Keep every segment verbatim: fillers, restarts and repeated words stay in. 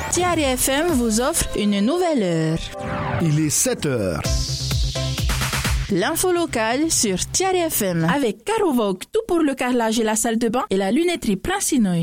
Tiari F M vous offre une nouvelle heure. Il est sept heures. L'info locale sur Tiari F M avec Caro Vogue, tout pour le carrelage et la salle de bain et la lunetterie Prince-Inouye.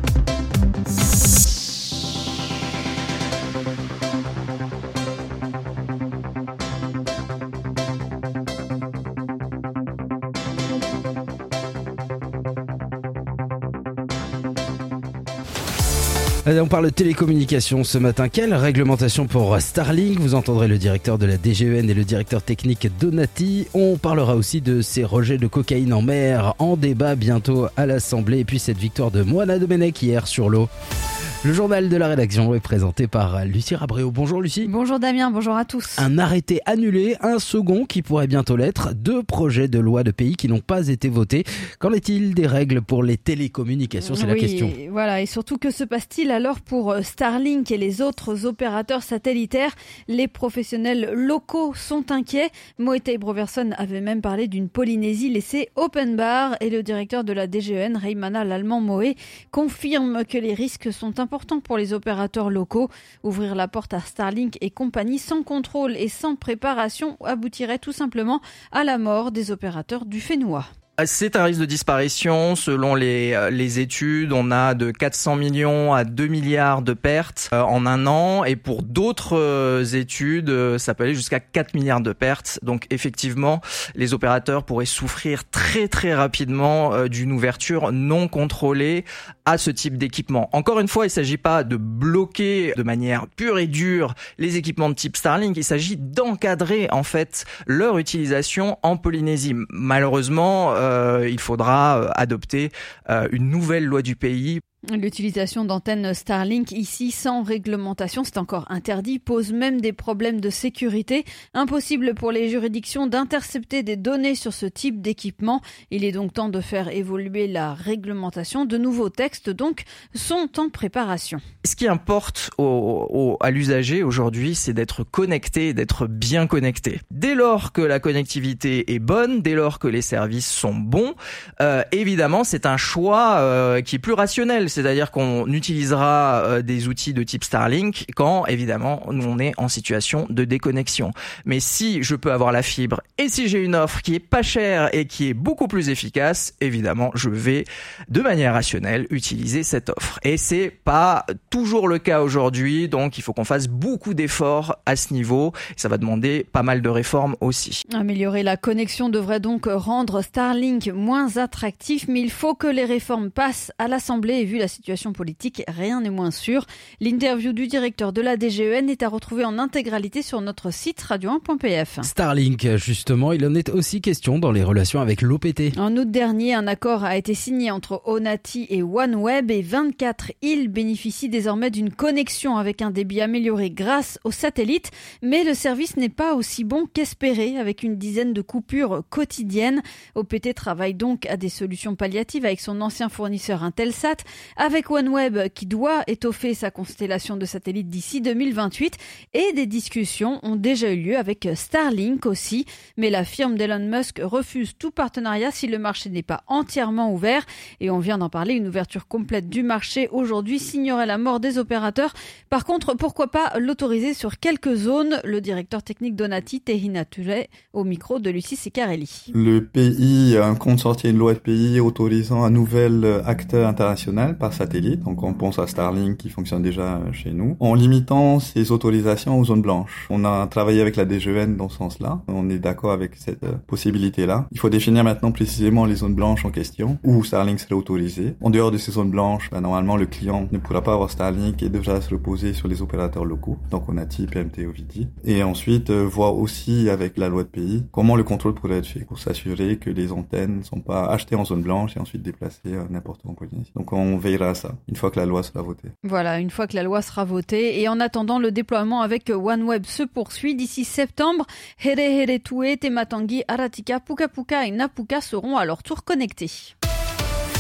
On parle de télécommunications ce matin. Quelle réglementation pour Starlink? Vous entendrez le directeur de la D G E N et le directeur technique Donati. On parlera aussi de ces rejets de cocaïne en mer en débat bientôt à l'Assemblée. Et puis cette victoire de Moana Domenech hier sur l'eau. Le journal de la rédaction est présenté par Lucie Rabréau. Bonjour Lucie. Bonjour Damien, bonjour à tous. Un arrêté annulé, un second qui pourrait bientôt l'être. Deux projets de loi de pays qui n'ont pas été votés. Qu'en est-il des règles pour les télécommunications? C'est oui, la question. Voilà, et surtout que se passe-t-il alors pour Starlink et les autres opérateurs satellitaires? Les professionnels locaux sont inquiets. Moetei Broverson avait même parlé d'une Polynésie laissée open bar et le directeur de la D G E N, Reimana Lallement-Moé, confirme que les risques sont importants. important pour les opérateurs locaux. Ouvrir la porte à Starlink et compagnie sans contrôle et sans préparation aboutirait tout simplement à la mort des opérateurs du Fénois. C'est un risque de disparition. Selon les, les études, on a de quatre cents millions à deux milliards de pertes euh, en un an. Et pour d'autres euh, études, euh, ça peut aller jusqu'à quatre milliards de pertes. Donc effectivement, les opérateurs pourraient souffrir très très rapidement euh, d'une ouverture non contrôlée à ce type d'équipement. Encore une fois, il ne s'agit pas de bloquer de manière pure et dure les équipements de type Starlink. Il s'agit d'encadrer en fait leur utilisation en Polynésie. Malheureusement, euh, Euh, il faudra euh, adopter euh, une nouvelle loi du pays. L'utilisation d'antennes Starlink ici sans réglementation, c'est encore interdit, pose même des problèmes de sécurité. Impossible pour les juridictions d'intercepter des données sur ce type d'équipement. Il est donc temps de faire évoluer la réglementation. De nouveaux textes donc sont en préparation. Ce qui importe au, au, à l'usager aujourd'hui, c'est d'être connecté, d'être bien connecté. Dès lors que la connectivité est bonne, dès lors que les services sont bons, euh, évidemment c'est un choix euh, qui est plus rationnel. C'est-à-dire qu'on utilisera euh, des outils de type Starlink quand, évidemment, on est en situation de déconnexion. Mais si je peux avoir la fibre et si j'ai une offre qui est pas chère et qui est beaucoup plus efficace, évidemment, je vais, de manière rationnelle, utiliser cette offre. Et c'est pas toujours le cas aujourd'hui, donc il faut qu'on fasse beaucoup d'efforts à ce niveau. Ça va demander pas mal de réformes aussi. Améliorer la connexion devrait donc rendre Starlink moins attractif, mais il faut que les réformes passent à l'Assemblée et vu la situation politique, rien n'est moins sûr. L'interview du directeur de la D G E N est à retrouver en intégralité sur notre site radio un point p f. Starlink, justement, il en est aussi question dans les relations avec l'O P T. En août dernier, un accord a été signé entre Onati et OneWeb et vingt-quatre îles bénéficient désormais d'une connexion avec un débit amélioré grâce aux satellites. Mais le service n'est pas aussi bon qu'espéré avec une dizaine de coupures quotidiennes. O P T travaille donc à des solutions palliatives avec son ancien fournisseur Intelsat. Avec OneWeb qui doit étoffer sa constellation de satellites d'ici deux mille vingt-huit et des discussions ont déjà eu lieu avec Starlink aussi. Mais la firme d'Elon Musk refuse tout partenariat si le marché n'est pas entièrement ouvert. Et on vient d'en parler, une ouverture complète du marché aujourd'hui signerait la mort des opérateurs. Par contre, pourquoi pas l'autoriser sur quelques zones? Le directeur technique Donati, Tehina Ture, au micro de Lucie Secarelli. Le pays a un compte sorti une loi de pays autorisant un nouvel acteur international par satellite, donc on pense à Starlink qui fonctionne déjà chez nous, en limitant ces autorisations aux zones blanches. On a travaillé avec la D G E N dans ce sens-là, on est d'accord avec cette possibilité-là. Il faut définir maintenant précisément les zones blanches en question, où Starlink serait autorisé. En dehors de ces zones blanches, ben, normalement le client ne pourra pas avoir Starlink et devra se reposer sur les opérateurs locaux, donc on a T I, P M T, Ovidie. Et ensuite, euh, voir aussi avec la loi de pays comment le contrôle pourrait être fait pour s'assurer que les antennes ne sont pas achetées en zone blanche et ensuite déplacées euh, n'importe où en Polynésie. Donc on veillera à ça, une fois que la loi sera votée. Voilà, une fois que la loi sera votée. Et en attendant, le déploiement avec OneWeb se poursuit. D'ici septembre, Here Here Tue, Tematangi, Aratika, Puka Puka et Napuka seront à leur tour connectés.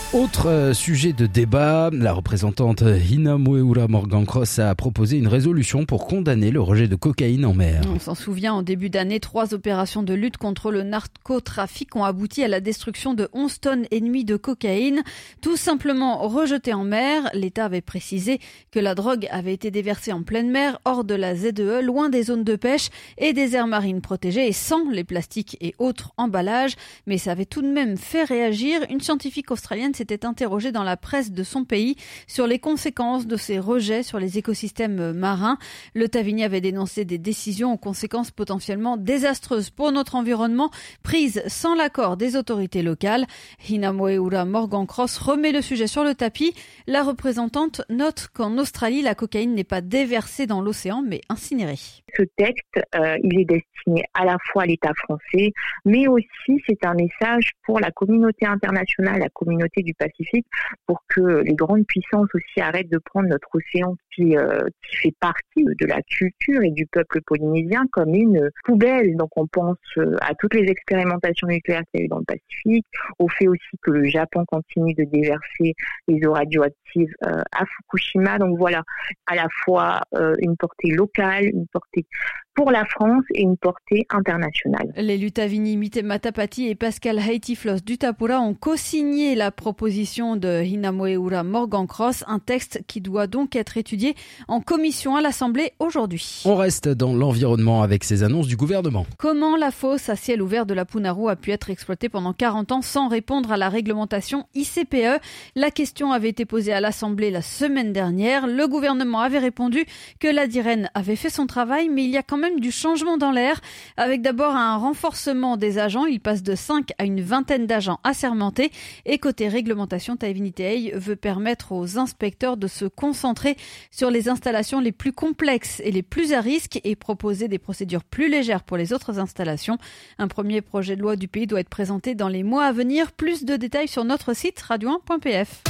Autre euh, sujet de débat, la représentante Hina Moeura Morgan-Cross a proposé une résolution pour condamner le rejet de cocaïne en mer. On s'en souvient, en début d'année, trois opérations de lutte contre le narcotrafic ont abouti à la destruction de onze tonnes et demie de cocaïne, tout simplement rejetée en mer. L'État avait précisé que la drogue avait été déversée en pleine mer, hors de la Z E E, loin des zones de pêche et des aires marines protégées et sans les plastiques et autres emballages. Mais ça avait tout de même fait réagir. Une scientifique australienne s'était interrogé dans la presse de son pays sur les conséquences de ces rejets sur les écosystèmes marins. Le Tavini avait dénoncé des décisions aux conséquences potentiellement désastreuses pour notre environnement, prises sans l'accord des autorités locales. Hina Moeura Morgan-Cross remet le sujet sur le tapis. La représentante note qu'en Australie, la cocaïne n'est pas déversée dans l'océan, mais incinérée. Ce texte, euh, il est destiné à la fois à l'État français, mais aussi c'est un message pour la communauté internationale, la communauté du Pacifique, pour que les grandes puissances aussi arrêtent de prendre notre océan qui, euh, qui fait partie de la culture et du peuple polynésien comme une poubelle. Donc on pense à toutes les expérimentations nucléaires qu'il y a eu dans le Pacifique, au fait aussi que le Japon continue de déverser les eaux radioactives euh, à Fukushima. Donc voilà, à la fois euh, une portée locale, une portée pour la France et une portée internationale. Les Tavini Mite-Matapati et Pascal Haiti-Floss du Tapura ont co-signé la proposition de Hina Moeura Morgan-Cross, un texte qui doit donc être étudié en commission à l'Assemblée aujourd'hui. On reste dans l'environnement avec ces annonces du gouvernement. Comment la fosse à ciel ouvert de la Punaru a pu être exploitée pendant quarante ans sans répondre à la réglementation I C P E? La question avait été posée à l'Assemblée la semaine dernière. Le gouvernement avait répondu que la DIREN avait fait son travail, mais il y a quand même du changement dans l'air, avec d'abord un renforcement des agents. Il passe de cinq à une vingtaine d'agents assermentés. Et côté réglementation, Taivinitei veut permettre aux inspecteurs de se concentrer sur les installations les plus complexes et les plus à risque et proposer des procédures plus légères pour les autres installations. Un premier projet de loi du pays doit être présenté dans les mois à venir. Plus de détails sur notre site radio un point p f.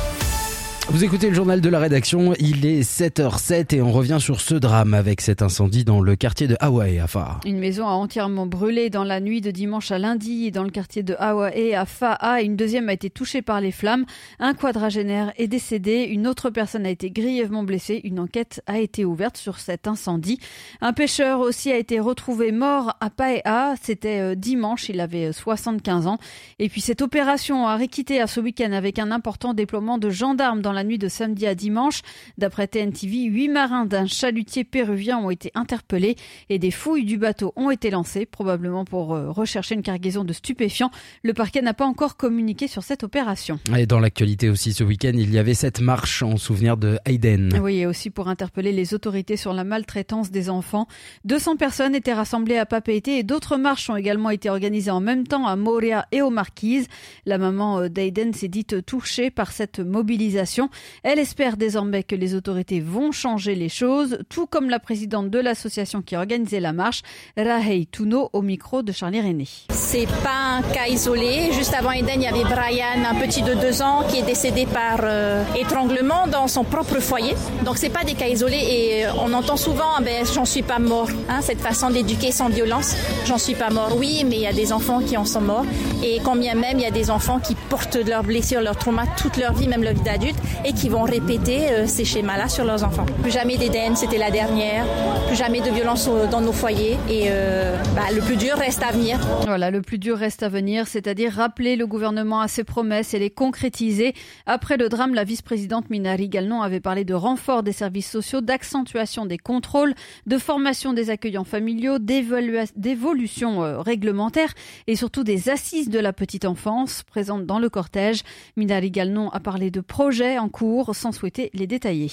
Vous écoutez le journal de la rédaction, il est sept heures zéro sept et on revient sur ce drame avec cet incendie dans le quartier de Hawaii à Fa'a. Une maison a entièrement brûlé dans la nuit de dimanche à lundi dans le quartier de Hawaii à Fa'a. Une deuxième a été touchée par les flammes. Un quadragénaire est décédé. Une autre personne a été grièvement blessée. Une enquête a été ouverte sur cet incendie. Un pêcheur aussi a été retrouvé mort à Pae'a. C'était dimanche, il avait soixante-quinze ans. Et puis cette opération a réquité à ce week-end avec un important déploiement de gendarmes dans la nuit de samedi à dimanche. D'après T N T V, huit marins d'un chalutier péruvien ont été interpellés et des fouilles du bateau ont été lancées, probablement pour rechercher une cargaison de stupéfiants. Le parquet n'a pas encore communiqué sur cette opération. Et dans l'actualité aussi ce week-end, il y avait cette marche en souvenir de Hayden. Oui, et aussi pour interpeller les autorités sur la maltraitance des enfants. deux cents personnes étaient rassemblées à Papeete et d'autres marches ont également été organisées en même temps à Moria et aux Marquises. La maman d'Hayden s'est dite touchée par cette mobilisation. Elle espère désormais que les autorités vont changer les choses, tout comme la présidente de l'association qui organisait la marche, Rahei Tuno, au micro de Charlie René. C'est pas un cas isolé. Juste avant Eden, il y avait Brian, un petit de deux ans, qui est décédé par euh, étranglement dans son propre foyer. Donc c'est pas des cas isolés et euh, on entend souvent ah ben, « j'en suis pas mort hein, ». Cette façon d'éduquer sans violence, j'en suis pas mort. Oui, mais il y a des enfants qui en sont morts. Et combien même, il y a des enfants qui portent leurs blessures, leurs traumas toute leur vie, même leur vie d'adulte, et qui vont répéter euh, ces schémas-là sur leurs enfants. Plus jamais d'Eden, c'était la dernière. Plus jamais de violence dans nos foyers. Et euh, bah, le plus dur reste à venir. Voilà, le plus dur reste à venir, c'est-à-dire rappeler le gouvernement à ses promesses et les concrétiser. Après le drame, la vice-présidente Minari Galnon avait parlé de renfort des services sociaux, d'accentuation des contrôles, de formation des accueillants familiaux, d'évolution euh, réglementaire et surtout des assises de la petite enfance présentes dans le cortège. Minari Galnon a parlé de projets en cours sans souhaiter les détailler.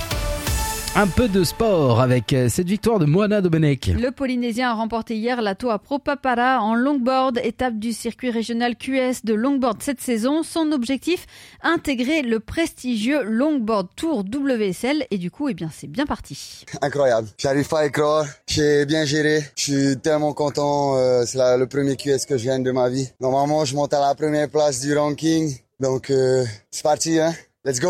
Un peu de sport avec cette victoire de Moana Domenech. Le Polynésien a remporté hier la Toa Propapara en longboard, étape du circuit régional Q S de longboard cette saison. Son objectif, intégrer le prestigieux Longboard Tour W S L et du coup, eh bien, c'est bien parti. Incroyable. J'arrive pas à y croire. J'ai bien géré. Je suis tellement content. Euh, c'est la, le premier Q S que je gagne de ma vie. Normalement, je monte à la première place du ranking. Donc, euh, c'est parti, hein. Let's go.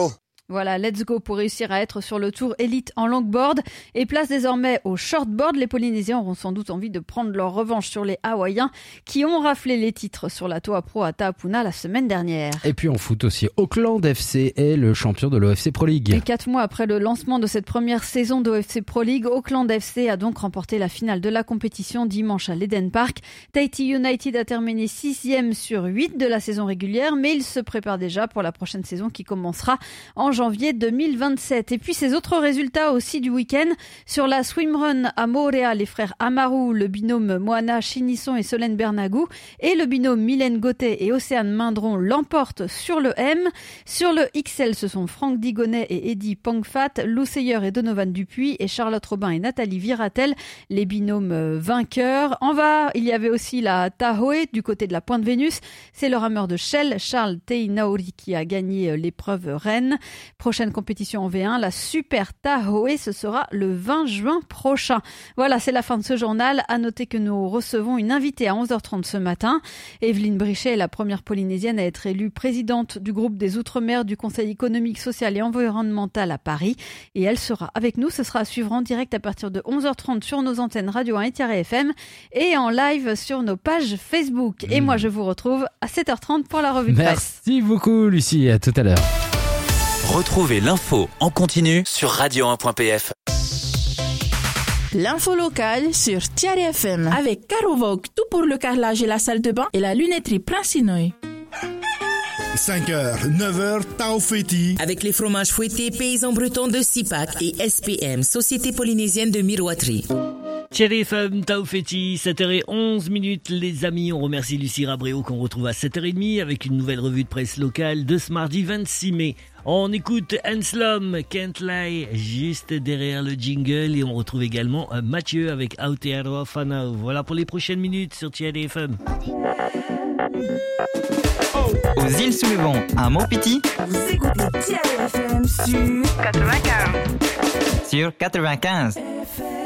Voilà, let's go pour réussir à être sur le tour élite en longboard. Et place désormais au shortboard. Les Polynésiens auront sans doute envie de prendre leur revanche sur les Hawaïens qui ont raflé les titres sur la Toa Pro à Tahapuna la semaine dernière. Et puis en foot aussi, Auckland F C est le champion de l'O F C Pro League. Et quatre mois après le lancement de cette première saison d'O F C Pro League, Auckland F C a donc remporté la finale de la compétition dimanche à l'Eden Park. Tahiti United a terminé sixième sur huit de la saison régulière, mais il se prépare déjà pour la prochaine saison qui commencera en janvier deux mille vingt-sept. Et puis ces autres résultats aussi du week-end. Sur la swimrun à Moorea, les frères Amaru, le binôme Moana Chinisson et Solène Bernagou et le binôme Mylène Gauthet et Océane Mindron l'emportent sur le M. Sur le X L, ce sont Franck Digonnet et Eddie Pongfat, Lou Seyer et Donovan Dupuis et Charlotte Robin et Nathalie Viratel, les binômes vainqueurs. En va, il y avait aussi la Tahoe du côté de la Pointe Vénus. C'est le rameur de Shell, Charles Teinauri, qui a gagné l'épreuve reine. Prochaine compétition en V un, la Super Tahoe, ce sera le vingt juin prochain. Voilà, c'est la fin de ce journal. À noter que nous recevons une invitée à onze heures trente ce matin. Evelyne Brichet est la première polynésienne à être élue présidente du groupe des Outre-mer du Conseil économique, social et environnemental à Paris. Et elle sera avec nous. Ce sera à suivre en direct à partir de onze heures trente sur nos antennes Radio un et Tiret F M et en live sur nos pages Facebook. Et mmh. moi, je vous retrouve à sept heures trente pour la revue de presse. Merci beaucoup, Lucie. À tout à l'heure. Retrouvez l'info en continu sur radio un point p f. L'info locale sur Tiret F M avec Caro Vogue, tout pour le carrelage et la salle de bain et la lunetterie Prince-Inouye. cinq heures, neuf heures, Tao Feti. Avec les fromages fouettés paysans bretons de Sipac et S P M, Société polynésienne de miroiterie. Tiret F M, Tao Feti, sept heures onze minutes, les amis. On remercie Lucie Rabréau qu'on retrouve à sept heures trente avec une nouvelle revue de presse locale de ce mardi vingt-six mai. On écoute Anslom, Can't Lie, juste derrière le jingle, et on retrouve également Mathieu avec Aotearoa Whanau. Voilà pour les prochaines minutes sur Tiret F M. Aux îles sous le vent, à Maupiti, vous écoutez Tiret F M sur quatre-vingt-quinze. Sur quatre-vingt-quinze. F M.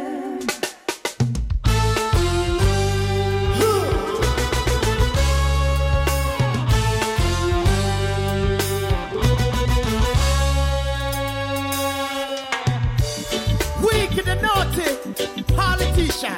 Wicked and naughty politician.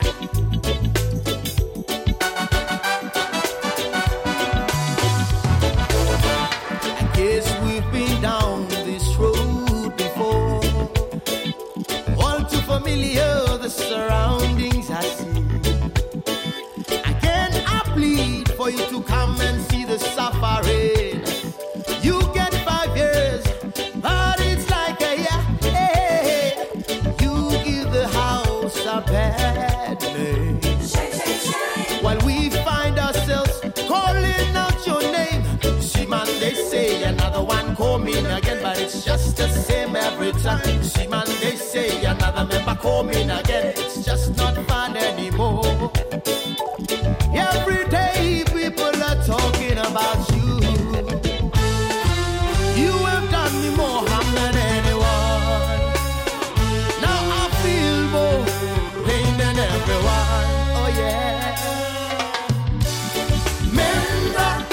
The surroundings I see. Again I plead for you to come and see the suffering. You get five years, but it's like a year. Hey, you give the house a bad name. While we find ourselves calling out your name. See man, they say another one coming again, but it's just the same every time. See man, they say another member coming again. It's just not fun anymore. Every day people are talking about you. You have done me more harm than anyone. Now I feel more pain than everyone. Oh yeah. Remember,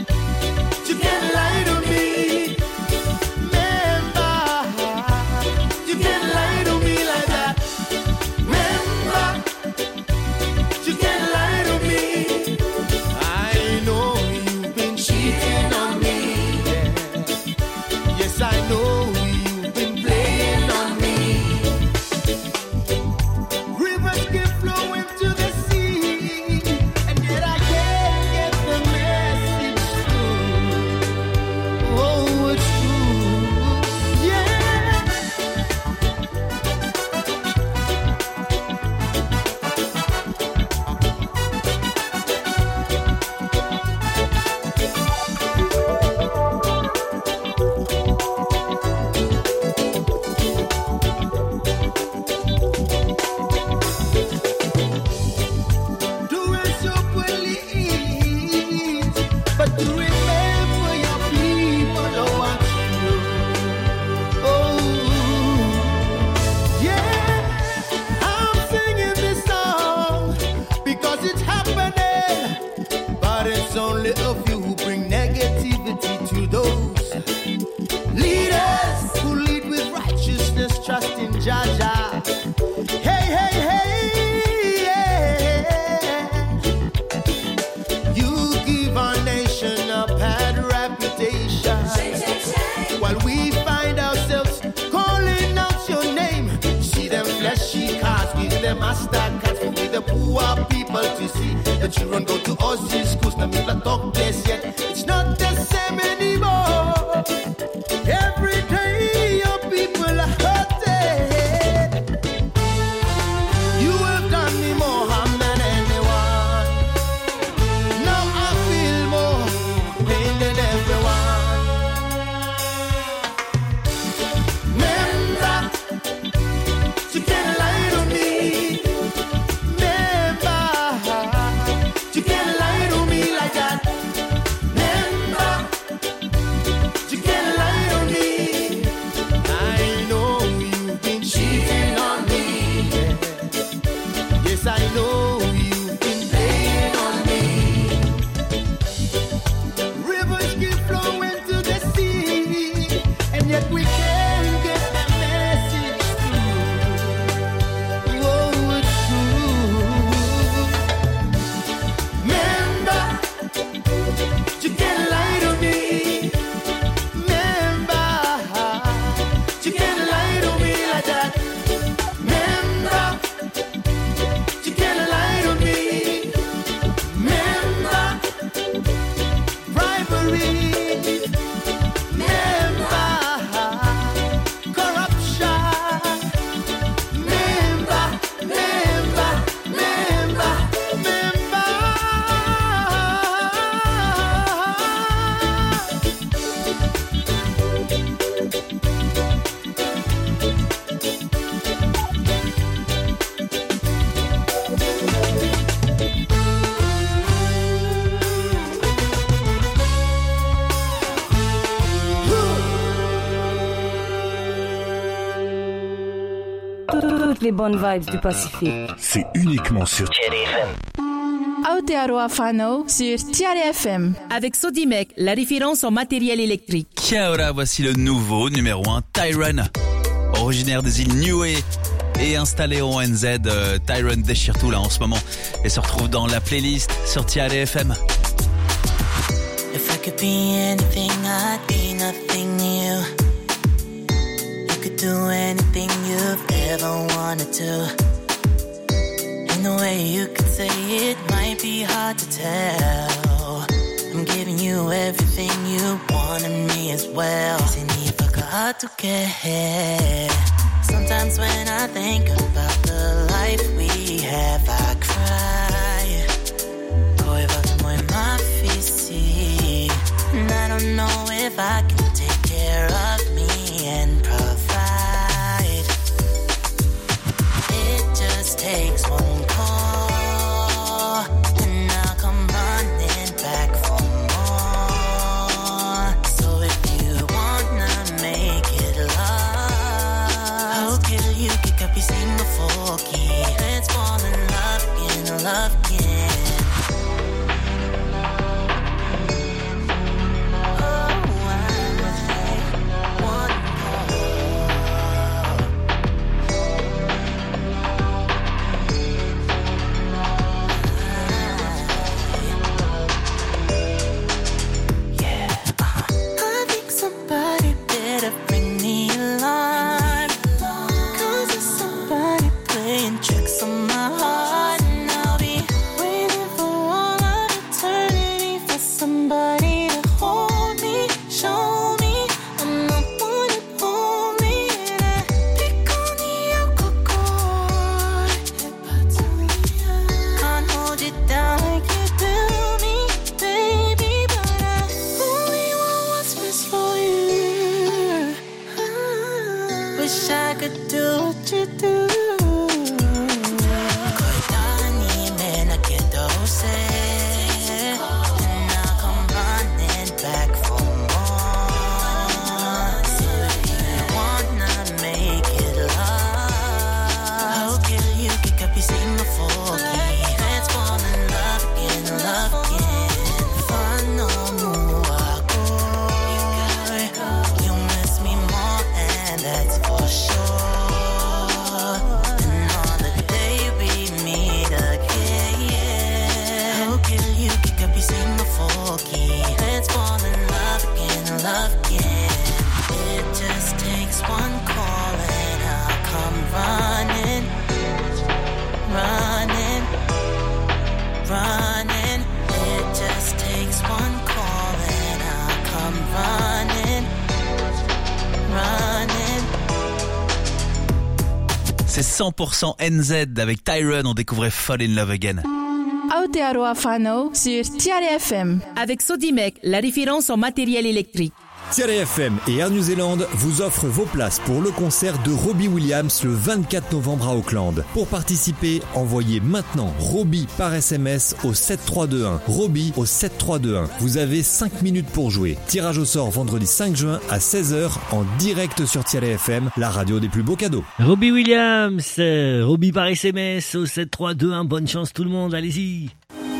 you can't lie to me. Remember, Jaja. Hey, hey, hey, yeah. You give our nation a bad reputation. Shake, shake, shake. While we find ourselves calling out your name. See them fleshy cars with them master cats for the poor people to see. The children go to Aussie schools, now people talk this yet. It's not the same anymore. Every day your people are hurting. You have done me more harm than anyone. Now I feel more pain than everyone. Remember, you can't lie to me. Remember, you can't lie to me like that. Remember, you can't lie to me. I know you've been cheating on me. Yes, I know you've been playing on me. Rivers keep flowing to the sea, and yet we can't get the message through. Oh, it's true. Remember, you can't lie to me. Remember, you can't lie to me like that. Remember, you can't lie to me. Remember, bribery. Remember, corruption. Remember, remember, remember, remember. Toutes les bonnes vibes du Pacifique. C'est uniquement sur Aotearoa Whanau sur Tiare F M. Avec Sodimec, la référence en matériel électrique. Kia ora, voici le nouveau numéro un, Tyron. Originaire des îles Niue et installé au O N Z, euh, Tyron déchire tout là en ce moment et se retrouve dans la playlist sur Tiare F M. If I could be anything, I'd be nothing new. You could do anything you've ever wanted to. And the way you could say it might be hard to tell. I'm giving you everything you want and me as well. Significa tu querer. Sometimes when I think about the life we have, I cry. Coiva muy mafisi. And I don't know if I can take care of me and provide. It just takes one call, and I'll come running back for more. So if you wanna make it love, I'll kill you, kick up your single forky. Let's fall in love again, love again. Sure. C'est cent pour cent N Z avec Tyron, on découvrait Fall in Love Again. Aotearoa Fano sur Tiare F M. Avec Sodimec, la référence en matériel électrique. Tiare F M et Air New Zealand vous offrent vos places pour le concert de Robbie Williams le vingt-quatre novembre à Auckland. Pour participer, envoyez maintenant Robbie par S M S au sept trois deux un. Robbie au sept trois deux un. Vous avez cinq minutes pour jouer. Tirage au sort vendredi cinq juin à seize heures en direct sur Tiare F M, la radio des plus beaux cadeaux. Robbie Williams, euh, Robbie par S M S au sept trois deux un. Bonne chance tout le monde, allez-y.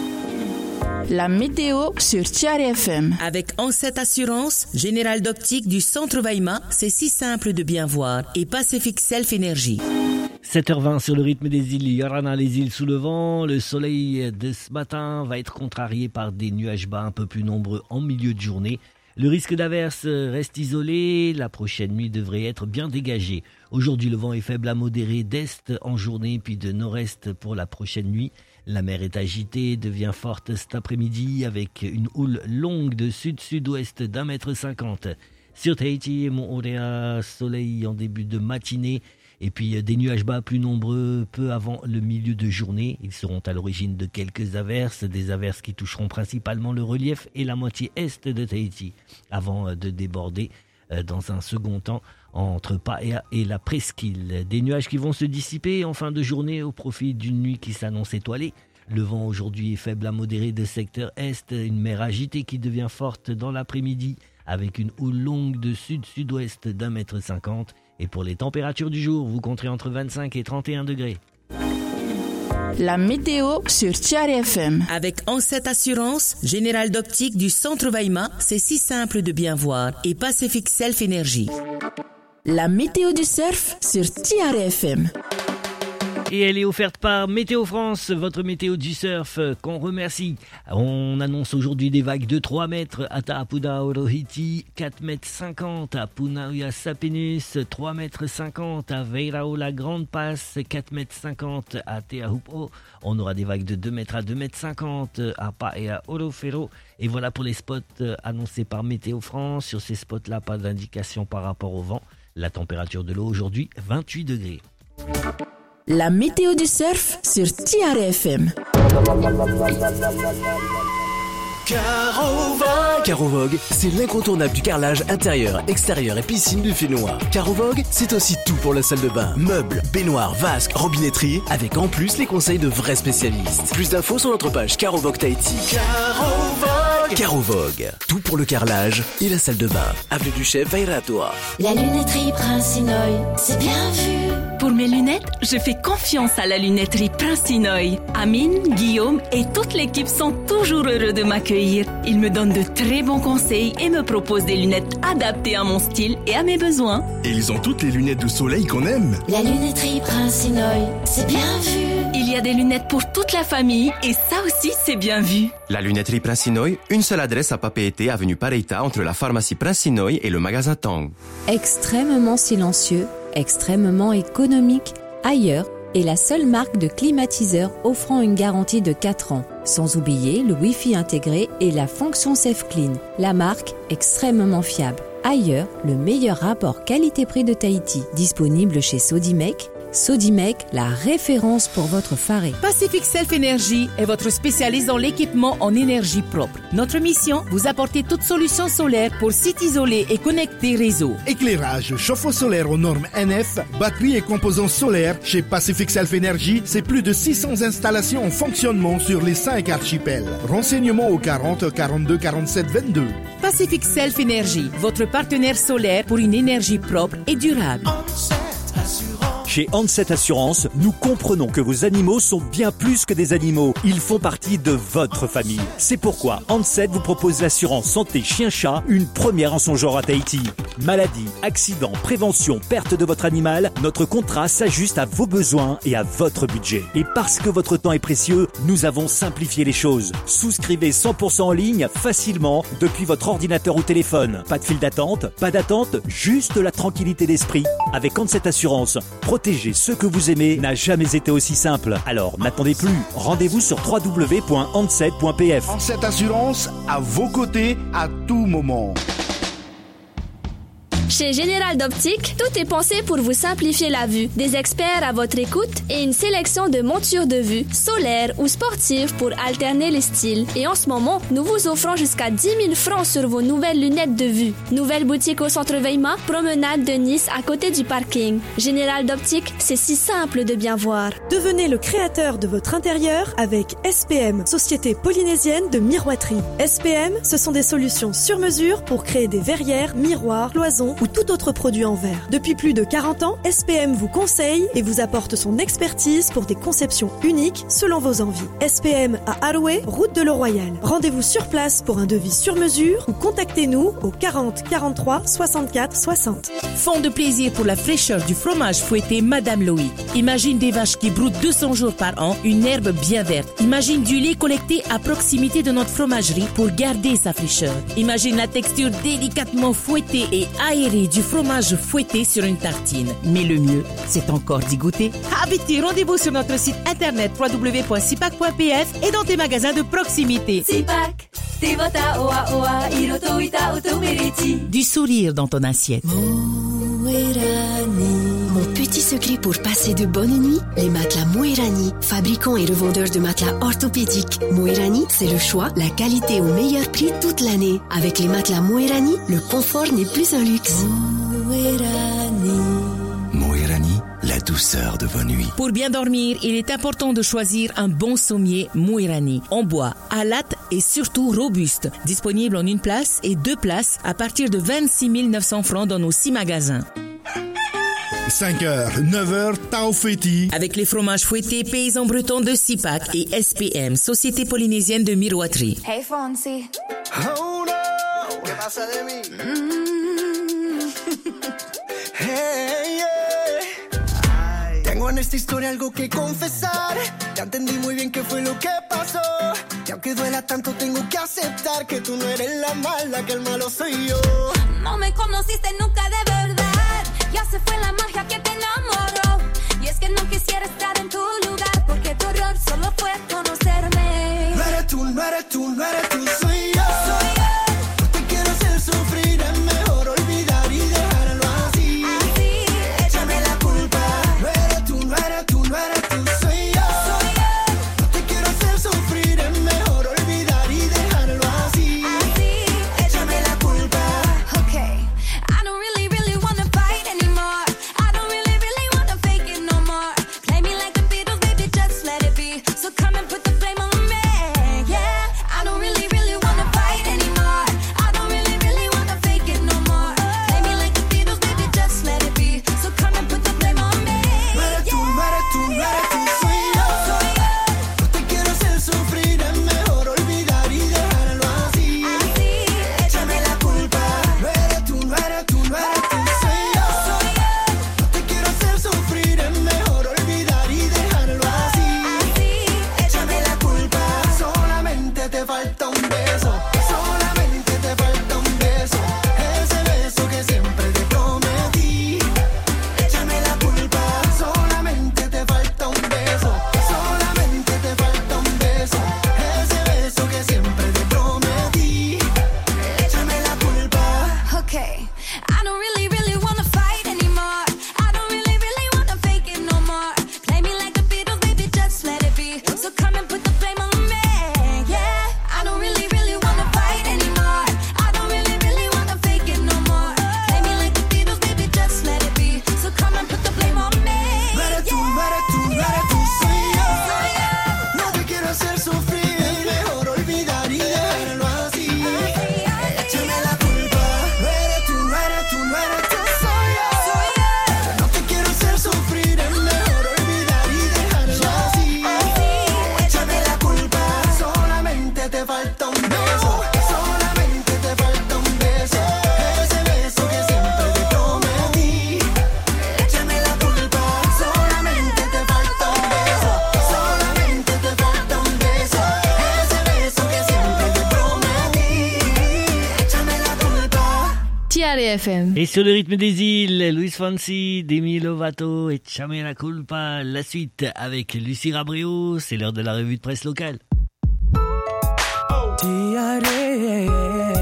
La météo sur Tiare F M. Avec Ancet Assurance, Général d'Optique du Centre Vaima, c'est si simple de bien voir. Et Pacific Self Energy. sept heures vingt sur le rythme des îles Yorana, les îles sous le vent. Le soleil de ce matin va être contrarié par des nuages bas un peu plus nombreux en milieu de journée. Le risque d'averse reste isolé. La prochaine nuit devrait être bien dégagée. Aujourd'hui, le vent est faible à modéré d'est en journée, puis de nord-est pour la prochaine nuit. La mer est agitée, devient forte cet après-midi avec une houle longue de sud-sud-ouest d'un mètre cinquante. Sur Tahiti et Moorea, soleil en début de matinée et puis des nuages bas plus nombreux peu avant le milieu de journée. Ils seront à l'origine de quelques averses, des averses qui toucheront principalement le relief et la moitié est de Tahiti avant de déborder dans un second temps entre Paea et la presqu'île. Des nuages qui vont se dissiper en fin de journée au profit d'une nuit qui s'annonce étoilée. Le vent aujourd'hui est faible à modéré de secteur est, une mer agitée qui devient forte dans l'après-midi avec une houle longue de sud-sud-ouest d'un mètre cinquante. Et pour les températures du jour, vous compterez entre vingt-cinq et trente et un degrés. La météo sur Tiare F M. Avec Ancet Assurance, Général d'Optique du Centre Vaima, c'est si simple de bien voir. Et Pacific Self Energy. La météo du surf sur Tiare F M. Et elle est offerte par Météo France, votre météo du surf qu'on remercie. On annonce aujourd'hui des vagues de trois mètres à Taapuna Orohiti, quatre mètres cinquante à Punauia Sapinus, trois mètres cinquante à Veirao la Grande Passe, quatre mètres cinquante à Te Ahupo. On aura des vagues de deux mètres à deux mètres cinquante à Paea Orofero. Et voilà pour les spots annoncés par Météo France. Sur ces spots-là, pas d'indication par rapport au vent. La température de l'eau aujourd'hui, vingt-huit degrés. La météo du surf sur Tiare F M. Carovogue. Carovogue, c'est l'incontournable du carrelage intérieur, extérieur et piscine du Fénois. Carovogue, c'est aussi tout pour la salle de bain. Meubles, baignoires, vasques, robinetterie, avec en plus les conseils de vrais spécialistes. Plus d'infos sur notre page Carovogue Tahiti. Carovogue. Carovogue, tout pour le carrelage et la salle de bain. Avenue du Chef, Vairatoa. La lunetterie Prince-Sinoï, c'est bien vu. Pour mes lunettes, je fais confiance à la lunetterie Prince-Sinoï. Amine, Guillaume et toute l'équipe sont toujours heureux de m'accueillir. Ils me donnent de très bons conseils et me proposent des lunettes adaptées à mon style et à mes besoins. Et ils ont toutes les lunettes de soleil qu'on aime. La lunetterie Prince-Sinoï, c'est bien vu. Il y a des lunettes pour toute la famille et ça aussi c'est bien vu. La lunetterie Prince-Sinoï, une seule adresse à Papeete, avenue Pareita, entre la pharmacie Prince-Sinoï et le magasin Tang. Extrêmement silencieux, extrêmement économique, ailleurs est la seule marque de climatiseur offrant une garantie de quatre ans. Sans oublier le Wi-Fi intégré et la fonction Safe Clean. La marque extrêmement fiable. Ailleurs, le meilleur rapport qualité-prix de Tahiti. Disponible chez Sodimec. Sodimec, la référence pour votre faré. Pacific Self Energy est votre spécialiste dans l'équipement en énergie propre. Notre mission, vous apporter toute solution solaire pour sites isolés et connectés réseau. Éclairage, chauffe-eau solaire aux normes N F, batterie et composants solaires. Chez Pacific Self Energy, c'est plus de six cents installations en fonctionnement sur les cinq archipels. Renseignements au quarante quarante-deux quarante-sept vingt-deux. Pacific Self Energy, votre partenaire solaire pour une énergie propre et durable. Chez Ancet Assurance, nous comprenons que vos animaux sont bien plus que des animaux. Ils font partie de votre famille. C'est pourquoi Ancet vous propose l'assurance santé chien-chat, une première en son genre à Tahiti. Maladie, accident, prévention, perte de votre animal, notre contrat s'ajuste à vos besoins et à votre budget. Et parce que votre temps est précieux, nous avons simplifié les choses. Souscrivez cent pour cent en ligne facilement depuis votre ordinateur ou téléphone. Pas de file d'attente, pas d'attente, juste la tranquillité d'esprit. Avec Ancet Assurance, protéger ceux que vous aimez n'a jamais été aussi simple. Alors n'attendez plus. Rendez-vous sur w w w point ancet point p f. Ancet Assurance, à vos côtés à tout moment. Chez Général d'Optique, tout est pensé pour vous simplifier la vue. Des experts à votre écoute et une sélection de montures de vue, solaires ou sportives pour alterner les styles. Et en ce moment, nous vous offrons jusqu'à dix mille francs sur vos nouvelles lunettes de vue. Nouvelle boutique au centre Weimar, promenade de Nice à côté du parking. Général d'Optique, c'est si simple de bien voir. Devenez le créateur de votre intérieur avec S P M, Société polynésienne de miroiterie. S P M, ce sont des solutions sur mesure pour créer des verrières, miroirs, cloisons ou tout autre produit en verre. Depuis plus de quarante ans, S P M vous conseille et vous apporte son expertise pour des conceptions uniques selon vos envies. S P M à Arouet, route de l'Eau-Royal. Rendez-vous sur place pour un devis sur mesure ou contactez-nous au quarante quarante-trois soixante-quatre soixante. Fond de plaisir pour la fraîcheur du fromage fouetté Madame Loïc. Imagine des vaches qui broutent deux cents jours par an, une herbe bien verte. Imagine du lait collecté à proximité de notre fromagerie pour garder sa fraîcheur. Imagine la texture délicatement fouettée et aérée du fromage fouetté sur une tartine. Mais le mieux, c'est encore d'y goûter. Habitez, rendez-vous sur notre site internet w w w point sipac point p f et dans tes magasins de proximité. Sipac, te vota oa oa, iroto ita otomeriti. Du sourire dans ton assiette. Mon petit secret pour passer de bonnes nuits, les matelas Moerani, fabricants et revendeurs de matelas orthopédiques. Moerani, c'est le choix, la qualité au meilleur prix toute l'année. Avec les matelas Moerani, le confort n'est plus un luxe. Moerani. Moerani, la douceur de vos nuits. Pour bien dormir, il est important de choisir un bon sommier Moerani en bois, à latte et surtout robuste. Disponible en une place et deux places à partir de vingt-six mille neuf cents francs dans nos six magasins. cinq heures, neuf heures, Taofeti. Avec les fromages fouettés paysans bretons de Sipac et S P M, Société polynésienne de miroiterie. Hey Fonsi. Oh no, ¿qué pasa de mí? Mm. Hey, yeah. Tengo en esta historia algo que confesar. Ya entendí muy bien qué fue lo que pasó. Y aunque duela tanto tengo que aceptar que tú no eres la mala, que el malo soy yo. No me conociste nunca de verdad. Ya se fue la magia que te enamoró. Y es que no quisiera estar en tu lugar, porque tu error solo fue conocerme. No eres tú, no eres tú, no eres tú, soy yo. Soy yo. No te quiero hacer sufrir, es mejor olvidar y dejarlo así. Así, échame la culpa. No eres tú, no eres tú, no eres tú, soy yo. Soy yo. No te quiero hacer sufrir, es mejor olvidar y dejarlo así. Así, échame la culpa. Okay, I don't really, really wanna fight anymore. I don't really, really wanna fake it no more. Play me like the Beatles, baby, just let it be. So come and put the blame on me, yeah. I don't really, really wanna fight anymore. I don't really, really wanna fake it no more. Play me like the Beatles, baby, just let it be. So come and put the blame on me, No eres tú, no eres tú, no eres tú, soy yo. Soy yo. No te quiero hacer sufrir, es mejor olvidar y dejarlo así. Así, échame la culpa. No eres tú, no eres tú, no eres tú, soy yo. Soy yo. No te quiero hacer sufrir, es mejor olvidar y dejarlo así. Así, Échame la culpa. Solamente te falta un beso. Solamente te falta un beso. Ese beso que siempre te prometí. Échame la culpa. Solamente te falta un beso. Solamente te falta un beso. Ese beso que siempre te prometí. Échame la culpa. Okay, I don't really, really wanna fight anymore. I don't really, really wanna fake it no more. Play me like the Beatles, baby, just let it be. So come and put the blame on me, yeah. I don't really, really wanna fight anymore. I don't really, really wanna fake it no more. Play me like the Beatles, baby, just let it be. So come and put the blame on me, No eres tú, no eres tú, no eres tú, soy yo. No te quiero hacer sufrir, es mejor olvidar y dejarlo así. Échame la culpa. No eres tú, no eres tú, no eres tú, soy yo. No te quiero hacer sufrir, es mejor olvidar y dejarlo así. Échame la culpa. Solamente te falta un beso. Solamente te falta un beso. Ese beso que siempre te prometí. Échame la culpa. Solamente te falta un beso. Solamente te falta un beso. Ese beso que siempre te prometí. Échame la culpa. Tiare F M. Et sur le rythme des îles, Luis Fonsi, Demi Lovato et Chame la Culpa. La suite avec Lucie Rabreo, c'est l'heure de la revue de presse locale. Tiare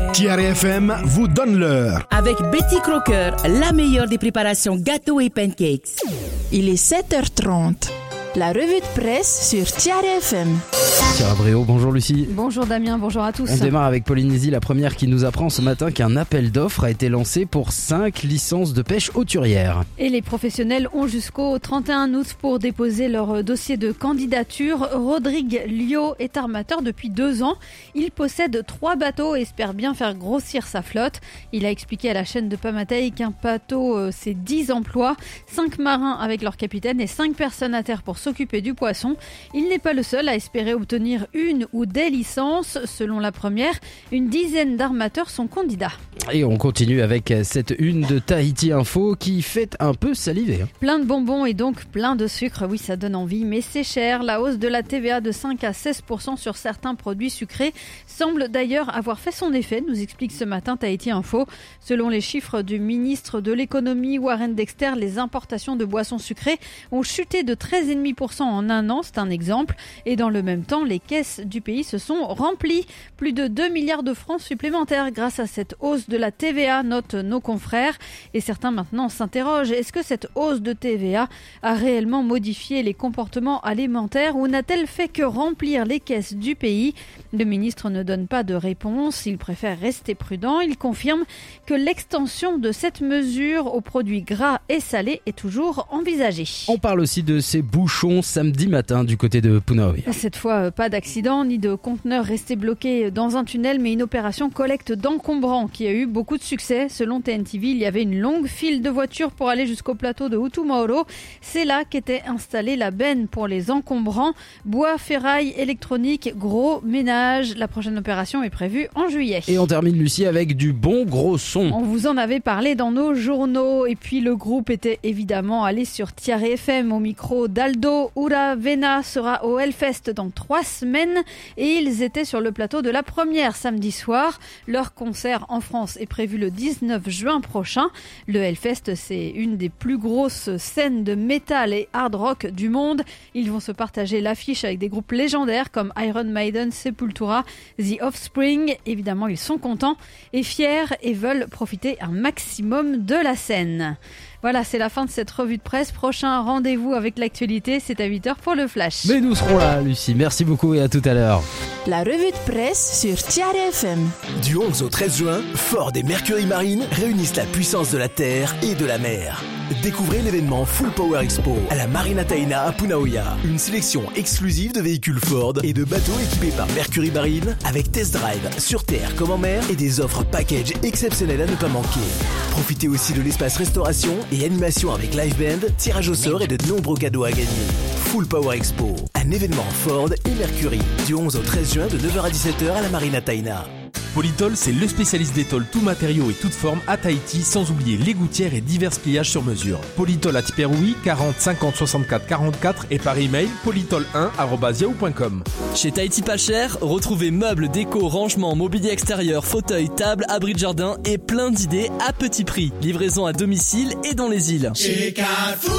Thierry F M vous donne l'heure. Avec Betty Crocker, la meilleure des préparations gâteaux et pancakes. Il est sept heures trente. La revue de presse sur Thierry F M. Thierry Bréau, bonjour Lucie. Bonjour Damien, bonjour à tous. On démarre avec Polynésie, la première qui nous apprend ce matin qu'un appel d'offres a été lancé pour cinq licences de pêche hauturière. Et les professionnels ont jusqu'au trente et un août pour déposer leur dossier de candidature. Rodrigue Lio est armateur depuis deux ans. Il possède trois bateaux et espère bien faire grossir sa flotte. Il a expliqué à la chaîne de Pamatei qu'un bateau, euh, c'est dix emplois, cinq marins avec leur capitaine et cinq personnes à terre pour s'occuper du poisson. Il n'est pas le seul à espérer obtenir une ou des licences. Selon la première, une dizaine d'armateurs sont candidats. Et on continue avec cette une de Tahiti Info qui fait un peu saliver. Plein de bonbons et donc plein de sucre. Oui, ça donne envie, mais c'est cher. La hausse de la T V A de cinq à seize pour cent sur certains produits sucrés semble d'ailleurs avoir fait son effet, nous explique ce matin Tahiti Info. Selon les chiffres du ministre de l'économie Warren Dexter, les importations de boissons sucrées ont chuté de treize virgule cinq pour cent en un an, c'est un exemple. Et dans le même temps, les caisses du pays se sont remplies. Plus de deux milliards de francs supplémentaires grâce à cette hausse de la T V A, notent nos confrères. Et certains maintenant s'interrogent, est-ce que cette hausse de T V A a réellement modifié les comportements alimentaires ou n'a-t-elle fait que remplir les caisses du pays? Le ministre ne donne pas de réponse, il préfère rester prudent. Il confirme que l'extension de cette mesure aux produits gras et salés est toujours envisagée. On parle aussi de ces bouchons samedi matin du côté de Punaoia. Cette fois, pas d'accident ni de conteneurs restés bloqués dans un tunnel, mais une opération collecte d'encombrants qui a eu beaucoup de succès. Selon T N T V, il y avait une longue file de voitures pour aller jusqu'au plateau de Utumaoro. C'est là qu'était installée la benne pour les encombrants. Bois, ferraille, électronique, gros ménage. La prochaine opération est prévue en juillet. Et on termine, Lucie, avec du bon gros son. On vous en avait parlé dans nos journaux. Et puis le groupe était évidemment allé sur Thierry F M au micro d'Aldo. Uravena sera au Hellfest dans trois semaines et ils étaient sur le plateau de la première samedi soir. Leur concert en France est prévu le dix-neuf juin prochain. Le Hellfest, c'est une des plus grosses scènes de métal et hard rock du monde. Ils vont se partager l'affiche avec des groupes légendaires comme Iron Maiden, Sepultura, The Offspring. Évidemment, ils sont contents et fiers et veulent profiter un maximum de la scène. Voilà, c'est la fin de cette revue de presse. Prochain rendez-vous avec l'actualité, c'est à huit heures pour le Flash. Mais nous serons là, Lucie. Merci beaucoup et à tout à l'heure. La revue de presse sur Thierry F M. Du onze au treize juin, Ford et Mercury Marine réunissent la puissance de la terre et de la mer. Découvrez l'événement Full Power Expo à la Marina Taina à Punaoia. Une sélection exclusive de véhicules Ford et de bateaux équipés par Mercury Marine avec test drive sur terre comme en mer et des offres package exceptionnelles à ne pas manquer. Profitez aussi de l'espace restauration et animation avec live band, tirage au sort et de nombreux cadeaux à gagner. Full Power Expo, un événement Ford et Mercury, du onze au treize juin de neuf heures à dix-sept heures à la Marina Taina. Polytol, c'est le spécialiste des tôles tout matériaux et toute forme à Tahiti, sans oublier les gouttières et divers pliages sur mesure. Polytol à Tiperoui, quarante cinquante soixante-quatre quarante-quatre et par email polytol un arobase yahoo point com. Chez Tahiti Pas Cher, retrouvez meubles, déco, rangements, mobilier extérieur, fauteuils, tables, abris de jardin et plein d'idées à petit prix. Livraison à domicile et dans les îles. Chez Carrefour.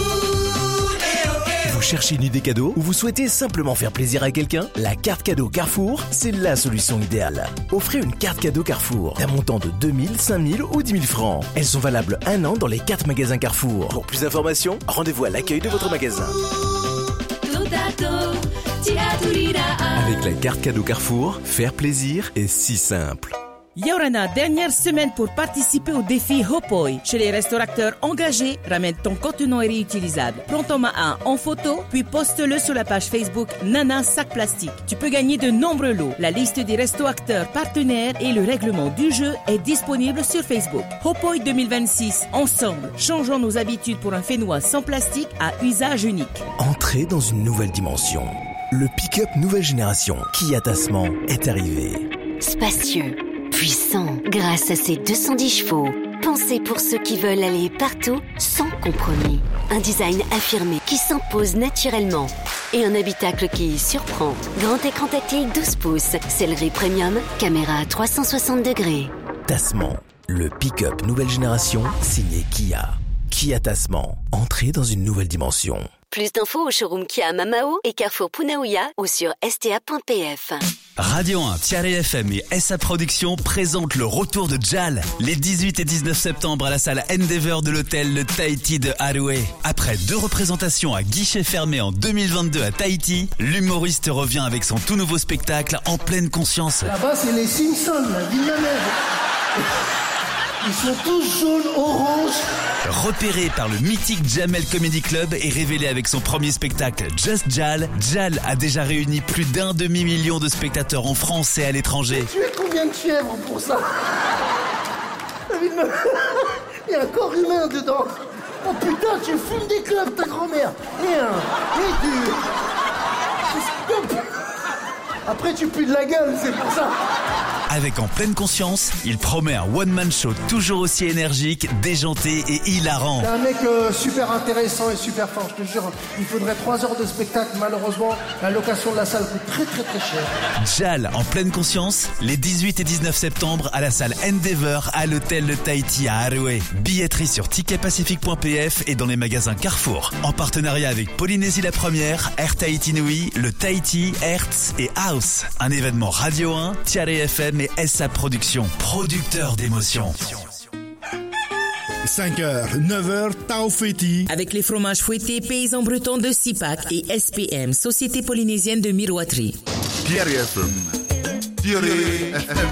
Vous cherchez une idée cadeau ou vous souhaitez simplement faire plaisir à quelqu'un? La carte cadeau Carrefour, c'est la solution idéale. Offrez une carte cadeau Carrefour d'un montant de deux mille, cinq mille ou dix mille francs. Elles sont valables un an dans les quatre magasins Carrefour. Pour plus d'informations, rendez-vous à l'accueil de votre magasin. Avec la carte cadeau Carrefour, faire plaisir est si simple. Yorana, dernière semaine pour participer au défi Hopoi. Chez les restaurateurs engagés, ramène ton contenant réutilisable. Prends ton un en photo, puis poste-le sur la page Facebook Nana Sac Plastique. Tu peux gagner de nombreux lots. La liste des restaurateurs partenaires et le règlement du jeu est disponible sur Facebook. Hopoi deux mille vingt-six. Ensemble, changeons nos habitudes pour un Fénois sans plastique à usage unique. Entrez dans une nouvelle dimension. Le pick-up nouvelle génération Kia Tasman est arrivé. Spacieux, puissant, grâce à ses deux cent dix chevaux. Pensé pour ceux qui veulent aller partout sans compromis. Un design affirmé qui s'impose naturellement. Et un habitacle qui surprend. Grand écran tactile douze pouces, sellerie premium, caméra à trois cent soixante degrés. Tasman, le pick-up nouvelle génération signé Kia. Kia Tasman, entrée dans une nouvelle dimension. Plus d'infos au showroom Kia à Mamao et Carrefour Punaoia ou sur s t a point p f. Radio un-F M et S A Productions présentent le retour de Jal les dix-huit et dix-neuf septembre à la salle Endeavour de l'hôtel Le Tahiti de Haroué. Après deux représentations à guichet fermé en deux mille vingt-deux à Tahiti, l'humoriste revient avec son tout nouveau spectacle En pleine conscience. Là-bas, c'est les Simpsons, la vie de ma mère. Ils sont tous jaunes, orange. Repéré par le mythique Jamel Comedy Club et révélé avec son premier spectacle Just Jal, Jal a déjà réuni plus d'un demi-million de spectateurs en France et à l'étranger. Tu es combien de fièvre pour ça? La vie de ma mère. Il y a un corps humain dedans. Oh putain, tu fumes des clubs, ta grand-mère. Rien. Et tu... Après, tu pues de la gueule, c'est pour ça. Avec En pleine conscience, il promet un one-man show toujours aussi énergique, déjanté et hilarant. C'est un mec euh, super intéressant et super fort, je te jure. Il faudrait trois heures de spectacle, malheureusement, la location de la salle coûte très très très cher. Jal En pleine conscience, les dix-huit et dix-neuf septembre à la salle Endeavour à l'hôtel Le Tahiti à Haroué. Billetterie sur ticket pacifique point p f et dans les magasins Carrefour. En partenariat avec Polynésie la Première, Air Tahiti Nui, Le Tahiti, Hertz et House. Un événement Radio un-F M et S A Productions, producteur d'émotions. cinq heures, neuf heures, Taofeti. Avec les fromages fouettés paysans bretons de Sipac et S P M, Société polynésienne de miroiterie. Thierry F M. Thierry F M.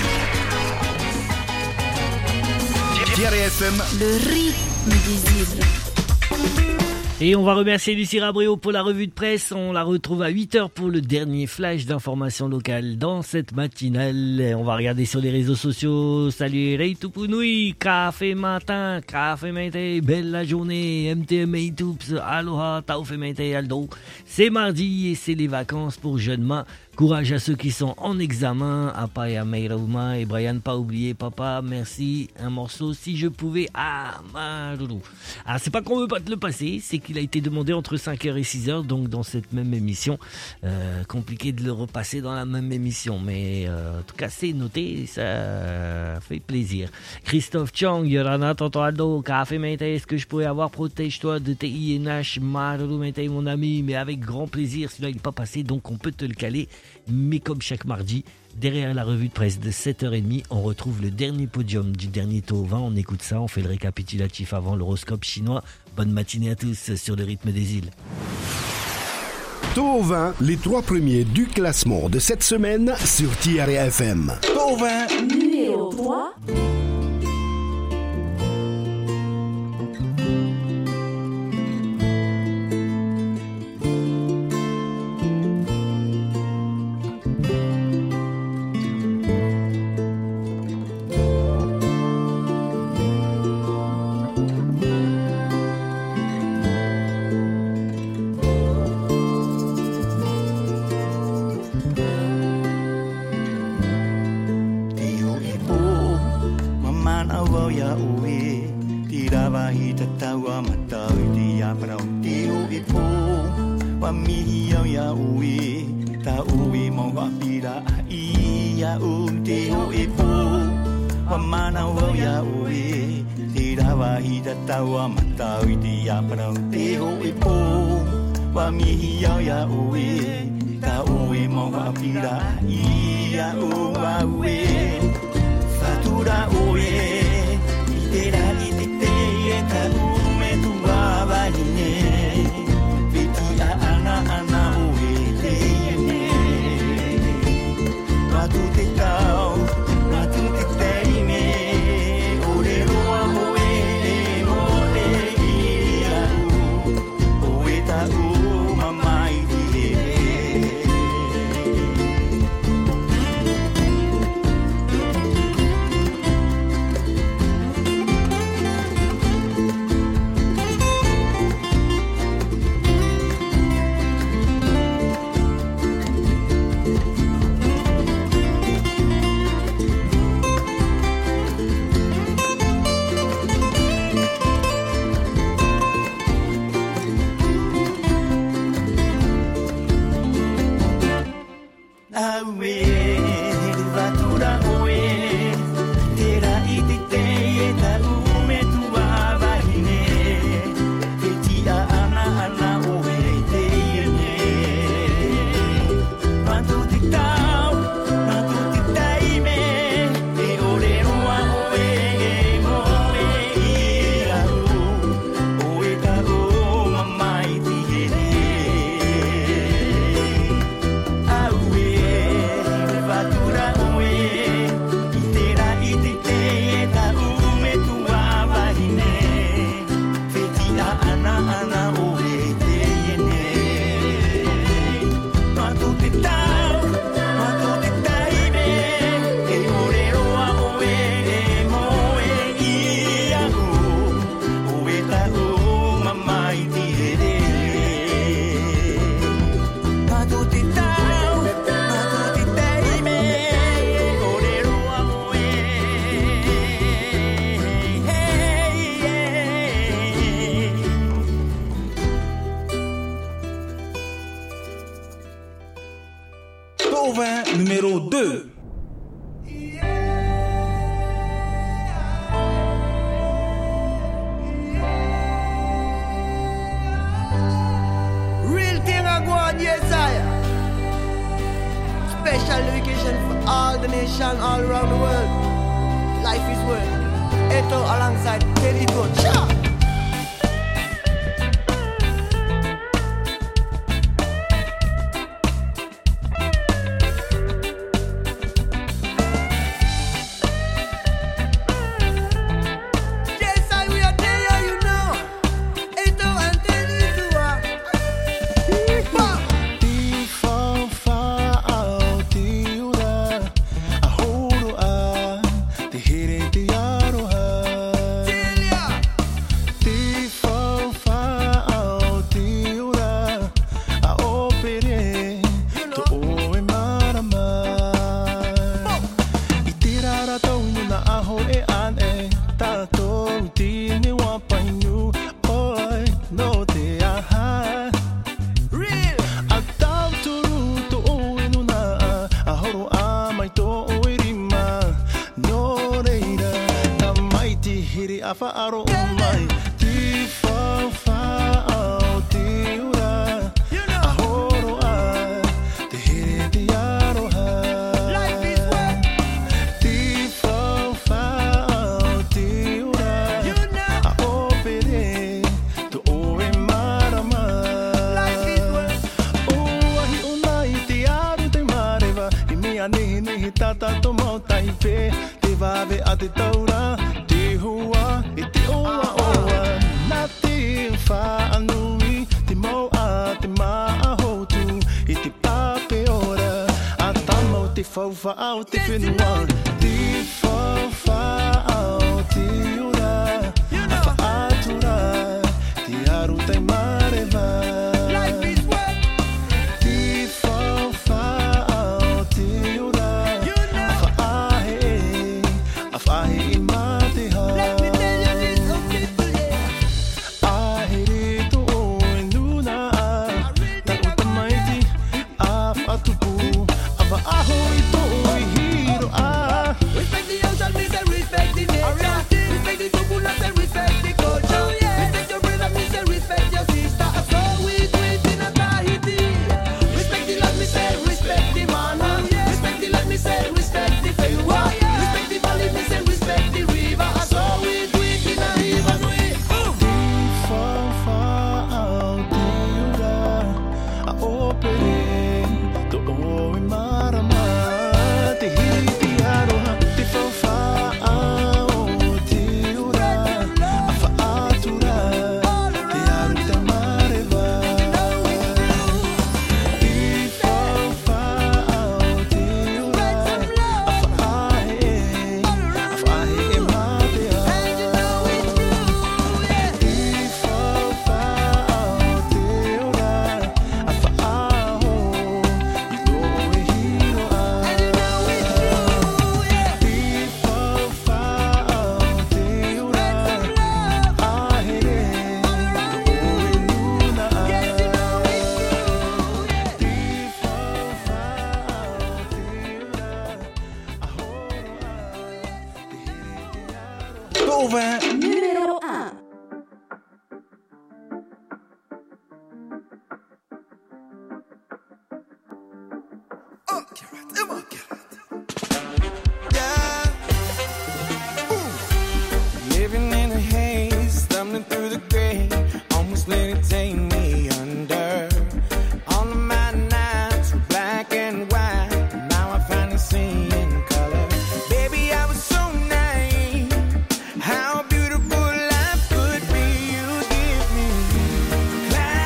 Thierry F M. Le rythme des îles. Et on va remercier Lucie Rabréau pour la revue de presse. On la retrouve à huit heures pour le dernier flash d'informations locales dans cette matinale. On va regarder sur les réseaux sociaux. Salut Reitupunui, café matin, café matin, belle la journée, M T M Toups, aloha, taofe matin, aldo. C'est mardi et c'est les vacances pour jeunes mains. Courage à ceux qui sont en examen. Apaya Meirauma et Brian, pas oublié, papa, merci. Un morceau, si je pouvais. Ah, ma loulou. Ah, c'est pas qu'on veut pas te le passer, c'est qu'il a été demandé entre cinq heures et six heures, donc dans cette même émission. Euh, compliqué de le repasser dans la même émission, mais euh, en tout cas, c'est noté, ça fait plaisir. Christophe Chang, Yorana, Tonton Aldo, Café Mété, est-ce que je pourrais avoir protège-toi de T I N H, Marou Mété, mon ami, mais avec grand plaisir. Celui-là, il n'est pas passé, donc on peut te le caler. Mais comme chaque mardi, derrière la revue de presse de sept heures trente, on retrouve le dernier podium du dernier Taux vingt. On écoute ça, on fait le récapitulatif avant l'horoscope chinois. Bonne matinée à tous sur le rythme des îles. Taux vingt, les trois premiers du classement de cette semaine sur Thierry F M. Taux vingt, numéro trois. Tovin numéro deux. Real thing I go on, yes I. Special dedication for all the nation all around the world. Life is worth. Eto alongside Teddy Coach. Numéro un. Oh, Garrett, come on, Garrett. Yeah. Ooh. Living in a haze, stumbling through the gray, almost let it take me under. All of my nights were black and white, now I finally see in color. Baby, I was so naive, how beautiful life could be. You give me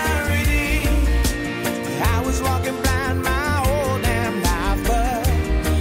clarity. I was walking blind my whole damn life, but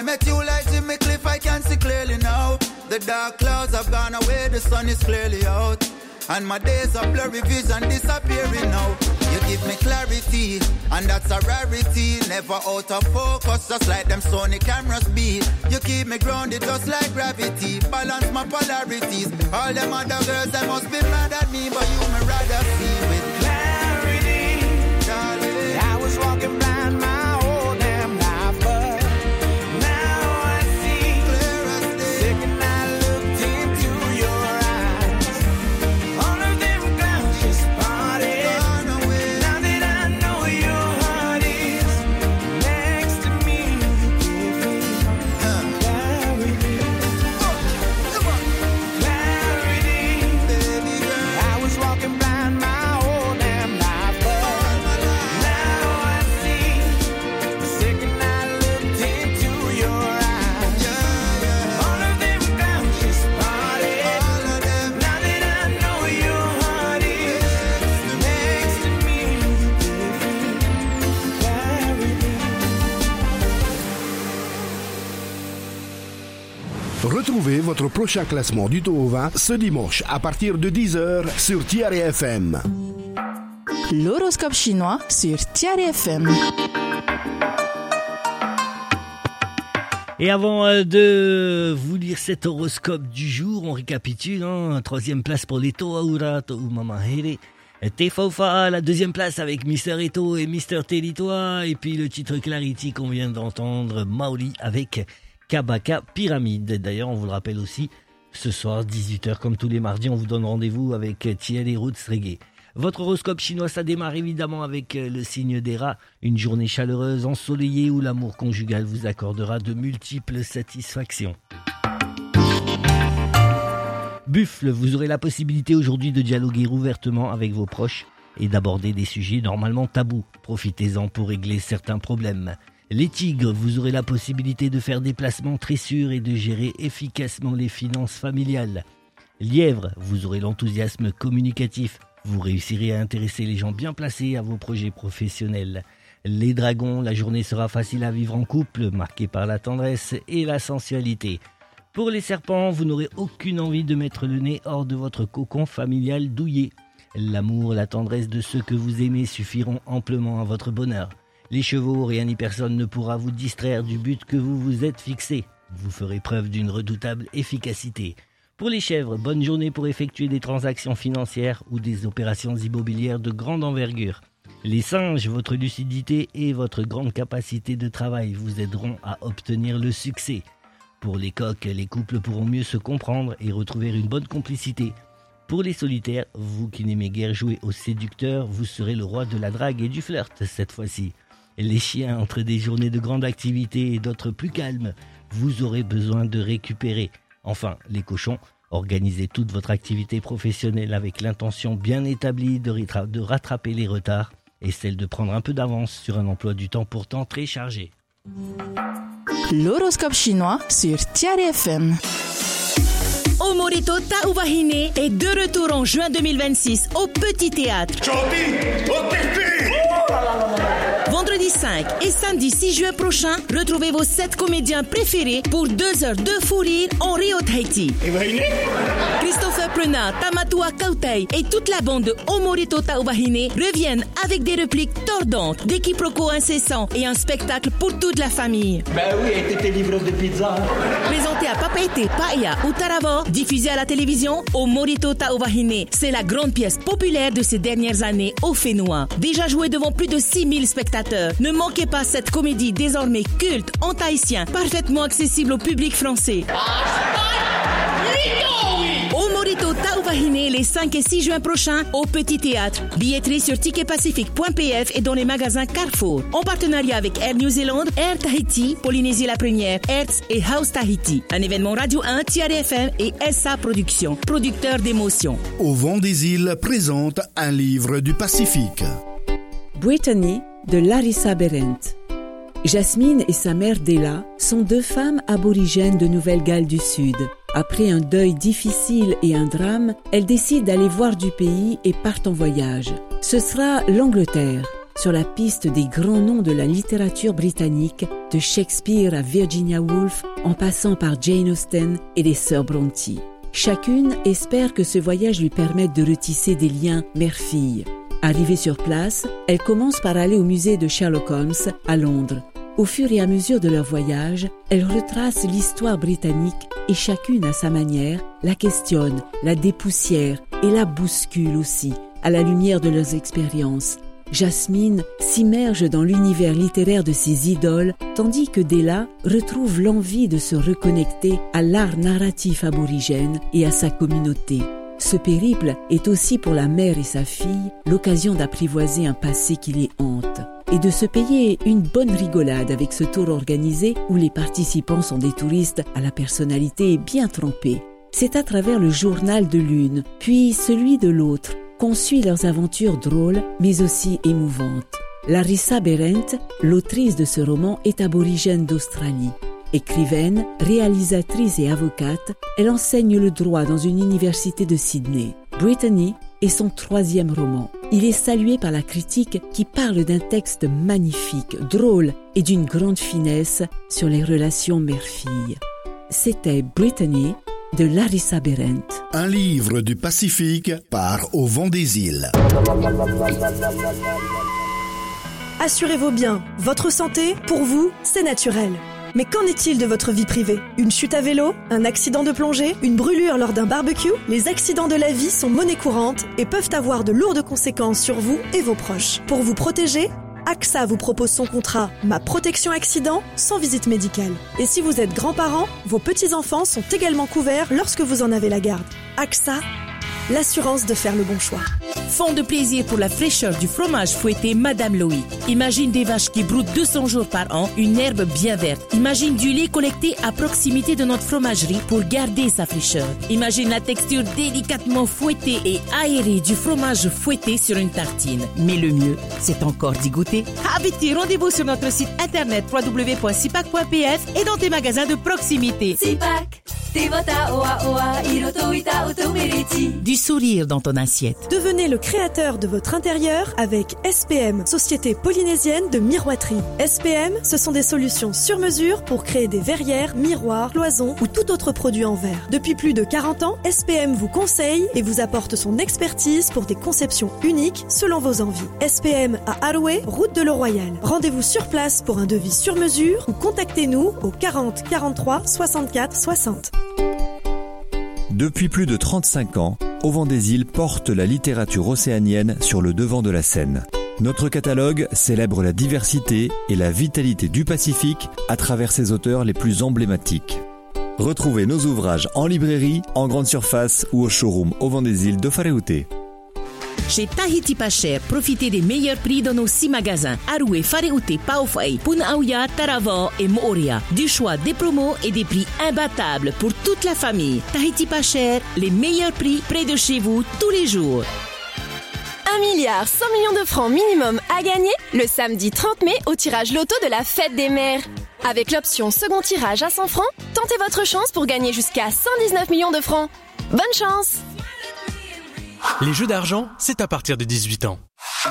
I met you like Jimmy Cliff, I can see clearly now. The dark clouds have gone away, the sun is clearly out. And my days of blurry vision disappearing now. You give me clarity, and that's a rarity. Never out of focus, just like them Sony cameras be. You keep me grounded just like gravity. Balance my polarities. All them other girls, they must be mad at me, but you me rather see with clarity. Darling, I was walking blind my whole damn life, but now I see clear as day. Second I looked into your eyes, all of them clouds just parted. Gone away. Now that I know your heart is next to me, you give me clarity. Oh, come on. Clarity, baby girl. I was walking blind my whole damn life, but now I see. The second I looked into your eyes, all of them clouds just parted. All of them. Now that I know your heart is next to me, you give me clarity. Retrouvez votre prochain classement du Top vingt ce dimanche à partir de dix heures sur Tiare F M. L'horoscope chinois sur Tiare F M. Et avant euh, de vous lire cet horoscope du jour, on récapitule, hein, troisième place pour les Toaura, Toumamahere, Tefaufa, la deuxième place avec Mister Eto et Mister Telitoa, et puis le titre Clarity qu'on vient d'entendre, Maoli avec Kabaka Pyramide. D'ailleurs, on vous le rappelle aussi, ce soir, dix-huit heures, comme tous les mardis, on vous donne rendez-vous avec Thierry Roots Reggae. Votre horoscope chinois, ça démarre évidemment avec le signe des rats. Une journée chaleureuse, ensoleillée, où l'amour conjugal vous accordera de multiples satisfactions. Buffle, vous aurez la possibilité aujourd'hui de dialoguer ouvertement avec vos proches et d'aborder des sujets normalement tabous. Profitez-en pour régler certains problèmes. Les tigres, vous aurez la possibilité de faire des placements très sûrs et de gérer efficacement les finances familiales. Lièvre, vous aurez l'enthousiasme communicatif. Vous réussirez à intéresser les gens bien placés à vos projets professionnels. Les dragons, la journée sera facile à vivre en couple, marquée par la tendresse et la sensualité. Pour les serpents, vous n'aurez aucune envie de mettre le nez hors de votre cocon familial douillet. L'amour, la tendresse de ceux que vous aimez suffiront amplement à votre bonheur. Les chevaux, rien ni personne ne pourra vous distraire du but que vous vous êtes fixé. Vous ferez preuve d'une redoutable efficacité. Pour les chèvres, bonne journée pour effectuer des transactions financières ou des opérations immobilières de grande envergure. Les singes, votre lucidité et votre grande capacité de travail vous aideront à obtenir le succès. Pour les coqs, les couples pourront mieux se comprendre et retrouver une bonne complicité. Pour les solitaires, vous qui n'aimez guère jouer au séducteur, vous serez le roi de la drague et du flirt cette fois-ci. Les chiens, entre des journées de grande activité et d'autres plus calmes, vous aurez besoin de récupérer. Enfin, les cochons, organisez toute votre activité professionnelle avec l'intention bien établie de, rétra- de rattraper les retards et celle de prendre un peu d'avance sur un emploi du temps pourtant très chargé. L'horoscope chinois sur Tiare F M. Omorito Taouvahine est de retour en juin deux mille vingt-six au Petit Théâtre. Vendredi cinq et samedi six juin prochain, retrouvez vos sept comédiens préférés pour deux heures de fou rire en Rio Tahiti. Christopher Prenat, Tamatua Kautai et toute la bande de Omorito Taouvahine reviennent avec des répliques tordantes, des quiproquos incessants et un spectacle pour toute la famille. Ben oui, et t'étais livreuse de pizza. Présenté à Papeete, Paia ou Taravor, diffusé à la télévision, Omorito Taouvahine, c'est la grande pièce populaire de ces dernières années au Fénois. Déjà joué devant plus de six mille spectateurs. Ne manquez pas cette comédie désormais culte en tahitien, parfaitement accessible au public français. Omorito Taouvahine les cinq et six juin prochains au Petit Théâtre. Billetterie sur ticket pacifique point p f et dans les magasins Carrefour. En partenariat avec Air New Zealand, Air Tahiti, Polynésie la Première, Hertz et House Tahiti. Un événement Radio un, Tiare F M et S A Productions, producteur d'émotions. Au vent des îles présente un livre du Pacifique. Brittany de Larissa Berendt. Jasmine et sa mère Della sont deux femmes aborigènes de Nouvelle-Galles du Sud. Après un deuil difficile et un drame, elles décident d'aller voir du pays et partent en voyage. Ce sera l'Angleterre. sur la piste des grands noms de la littérature britannique, de Shakespeare à Virginia Woolf, en passant par Jane Austen et les sœurs Brontë. Chacune espère que ce voyage lui permette de retisser des liens mère-fille. Arrivée sur place, elle commence par aller au musée de Sherlock Holmes à Londres. Au fur et à mesure de leur voyage, elle retrace l'histoire britannique et chacune à sa manière la questionne, la dépoussière et la bouscule aussi, à la lumière de leurs expériences. Jasmine s'immerge dans l'univers littéraire de ses idoles, tandis que Della retrouve l'envie de se reconnecter à l'art narratif aborigène et à sa communauté. Ce périple est aussi pour la mère et sa fille l'occasion d'apprivoiser un passé qui les hante et de se payer une bonne rigolade avec ce tour organisé où les participants sont des touristes à la personnalité bien trempée. C'est à travers le journal de l'une, puis celui de l'autre, qu'on suit leurs aventures drôles mais aussi émouvantes. Larissa Behrendt, l'autrice de ce roman, est aborigène d'Australie. Écrivaine, réalisatrice et avocate, elle enseigne le droit dans une université de Sydney. Brittany est son troisième roman. Il est salué par la critique qui parle d'un texte magnifique, drôle et d'une grande finesse sur les relations mère-fille. C'était Brittany de Larissa Behrendt. Un livre du Pacifique par Au vent des îles. Assurez-vous bien, votre santé, pour vous, c'est naturel. Mais qu'en est-il de votre vie privée? Une chute à vélo? Un accident de plongée? Une brûlure lors d'un barbecue? Les accidents de la vie sont monnaie courante et peuvent avoir de lourdes conséquences sur vous et vos proches. Pour vous protéger, A X A vous propose son contrat Ma Protection Accident sans visite médicale. Et si vous êtes grands-parents, vos petits-enfants sont également couverts lorsque vous en avez la garde. A X A, l'assurance de faire le bon choix. Fond de plaisir pour la fraîcheur du fromage fouetté Madame Loïc. Imagine des vaches qui broutent deux cents jours par an, une herbe bien verte. Imagine du lait collecté à proximité de notre fromagerie pour garder sa fraîcheur. Imagine la texture délicatement fouettée et aérée du fromage fouetté sur une tartine. Mais le mieux, c'est encore d'y goûter. Ah, vite, rendez-vous sur notre site internet w w w point sipac point p f et dans tes magasins de proximité. Sipac, du sourire dans ton assiette. Devenez le créateur de votre intérieur avec S P M, Société polynésienne de miroiterie. S P M, ce sont des solutions sur mesure pour créer des verrières, miroirs, cloisons ou tout autre produit en verre. Depuis plus de quarante ans, S P M vous conseille et vous apporte son expertise pour des conceptions uniques selon vos envies. S P M à Arouet, route de l'Eau-Royale. Rendez-vous sur place pour un devis sur mesure ou contactez-nous au quarante quarante-trois soixante-quatre soixante. Depuis plus de trente-cinq ans, Au vent des îles porte la littérature océanienne sur le devant de la scène. Notre catalogue célèbre la diversité et la vitalité du Pacifique à travers ses auteurs les plus emblématiques. Retrouvez nos ouvrages en librairie, en grande surface ou au showroom Au vent des îles de Whareute. Chez Tahiti Pas Cher, profitez des meilleurs prix dans nos six magasins. Arouet, Whareute, Pauwhai, Punaauia, Taravao et Moorea. Du choix, des promos et des prix imbattables pour toute la famille. Tahiti Pas Cher, les meilleurs prix près de chez vous tous les jours. un milliard cent millions de francs minimum à gagner le samedi trente mai au tirage loto de la Fête des Mères. Avec l'option second tirage à cent francs, tentez votre chance pour gagner jusqu'à cent dix-neuf millions de francs. Bonne chance! Les jeux d'argent, c'est à partir de dix-huit ans.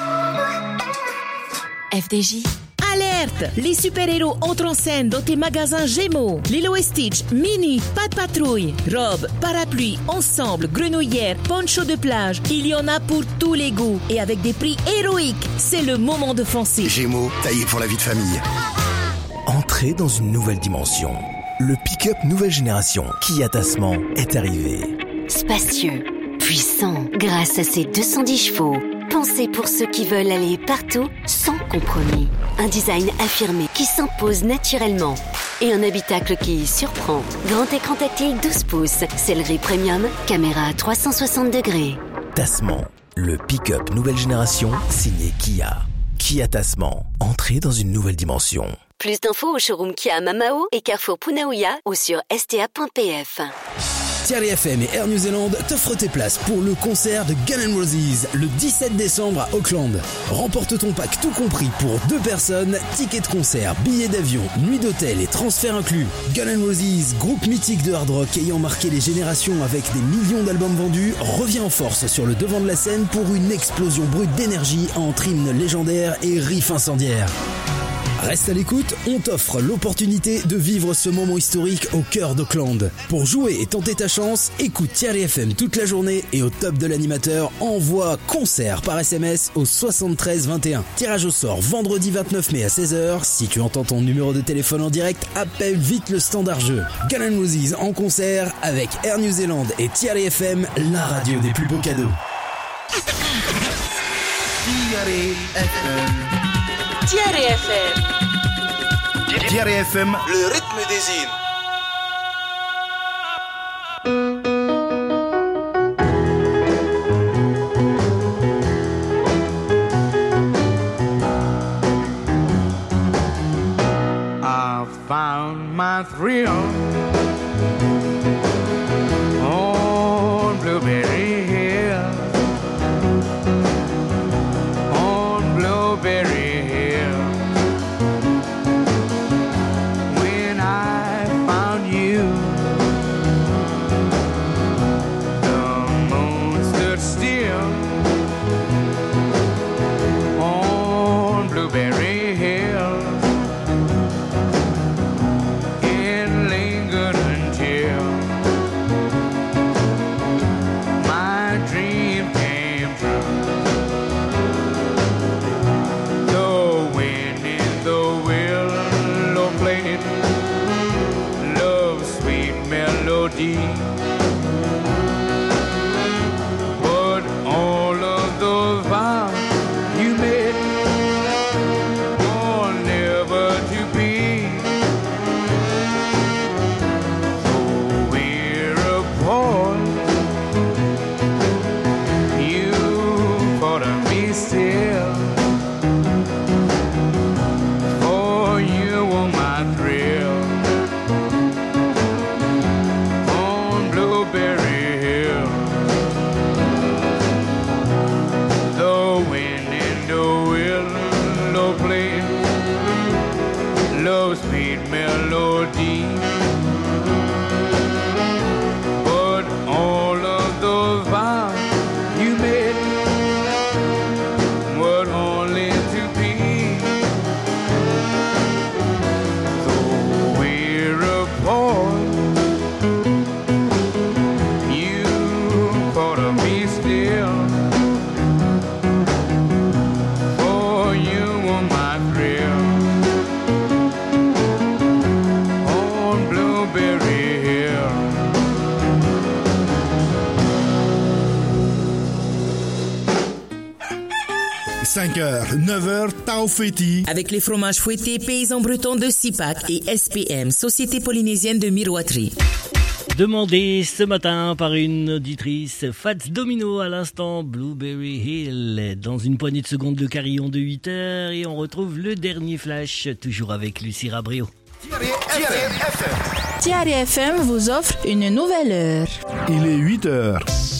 F D J. Alerte! Les super-héros entrent en scène dans tes magasins Gémeaux. Lilo et Stitch, Mini, Pat Patrouille, robes, parapluies, ensemble, grenouillères, poncho de plage. Il y en a pour tous les goûts et avec des prix héroïques. C'est le moment de foncer. Gémeaux, taillé pour la vie de famille. Entrez dans une nouvelle dimension. Le pick-up nouvelle génération Kia Tasman est arrivé. Spacieux, puissant, grâce à ses deux cent dix chevaux. Pensé pour ceux qui veulent aller partout sans compromis. Un design affirmé qui s'impose naturellement. Et un habitacle qui surprend. Grand écran tactile douze pouces, sellerie premium, caméra à trois cent soixante degrés. Tasman, le pick-up nouvelle génération signé Kia. Kia Tasman, entrez dans une nouvelle dimension. Plus d'infos au showroom Kia à Mamao et Carrefour Punaauia ou sur s t a point p f. Thierry F M et Air New Zealand t'offrent tes places pour le concert de Guns N' Roses le dix-sept décembre à Auckland. Remporte ton pack tout compris pour deux personnes, tickets de concert, billets d'avion, nuit d'hôtel et transfert inclus. Guns N' Roses, groupe mythique de hard rock ayant marqué les générations avec des millions d'albums vendus, revient en force sur le devant de la scène pour une explosion brute d'énergie entre hymnes légendaires et riffs incendiaires. Reste à l'écoute, on t'offre l'opportunité de vivre ce moment historique au cœur d'Auckland. Pour jouer et tenter ta chance, écoute Thierry F M toute la journée et au top de l'animateur, envoie concert par S M S au soixante-treize vingt et un. Tirage au sort vendredi vingt-neuf mai à seize heures. Si tu entends ton numéro de téléphone en direct, appelle vite le standard jeu. Guns N' Roses en concert avec Air New Zealand et Thierry F M, la radio des plus beaux cadeaux. Thierry F M. Thierry F M. Thierry F M, le rythme des îles. I found my thrill on Blueberry Hill, on Blueberry Hill. When I found you, the moon stood still on Blueberry Hill. It lingered until my dream came true. The wind in the willow played love's sweet melody, but all of those vows you made were never to be. So we're apart. You thought of me still, for you were my thrill on Blueberry Hill. The wind in the willow played love's sweet melody, but all of those vows you made were only to be. So we're apart. You thought of me still, for you were my thrill on Blueberry Hill. cinq heures, neuf heures, Taofeti. Avec les fromages fouettés paysans bretons de Sipac et S P M, Société polynésienne de miroiterie. Demandé ce matin par une auditrice, Fats Domino à l'instant, Blueberry Hill. Dans une poignée de secondes, le carillon de huit heures et on retrouve le dernier flash, toujours avec Lucie Rabrio. Thierry F M vous offre une nouvelle heure. Il est huit heures.